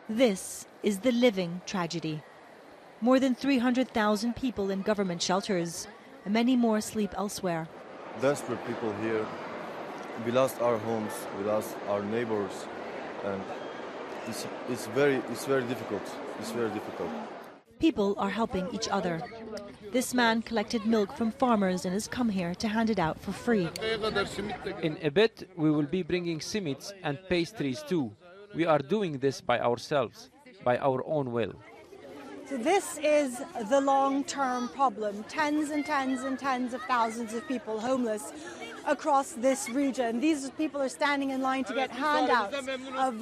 This is the living tragedy. More than 300,000 people in government shelters, and many more sleep elsewhere. Desperate people here. We lost our homes, we lost our neighbors, and it's very difficult. It's very difficult. People are helping each other. This man collected milk from farmers and has come here to hand it out for free. In a bit, we will be bringing simits and pastries too. We are doing this by ourselves, by our own will. So this is the long-term problem. Tens and tens and tens of thousands of people homeless across this region. These people are standing in line to get handouts of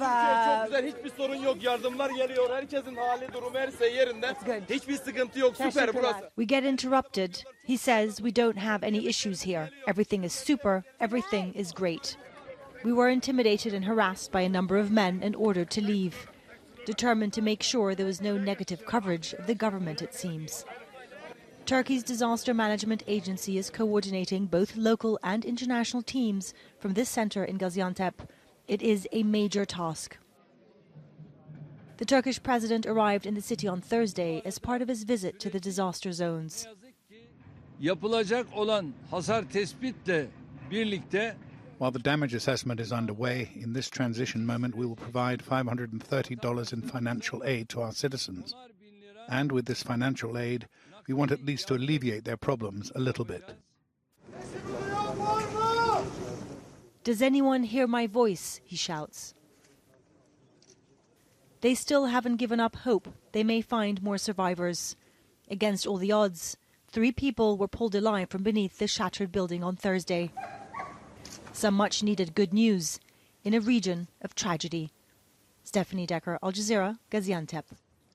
We get interrupted. He says we don't have any issues here. Everything is super, everything is great. We were intimidated and harassed by a number of men and ordered to leave. Determined to make sure there was no negative coverage of the government, it seems. Turkey's disaster management agency is coordinating both local and international teams from this center in Gaziantep. It is a major task. The Turkish president arrived in the city on Thursday as part of his visit to the disaster zones. Yapılacak olan hasar tespitle birlikte While the damage assessment is underway, in this transition moment we will provide $530 in financial aid to our citizens. And with this financial aid, we want at least to alleviate their problems a little bit. Does anyone hear my voice? He shouts. They still haven't given up hope they may find more survivors. Against all the odds, 3 people were pulled alive from beneath the shattered building on Thursday. Some much-needed good news in a region of tragedy. Stephanie Decker, Al Jazeera, Gaziantep.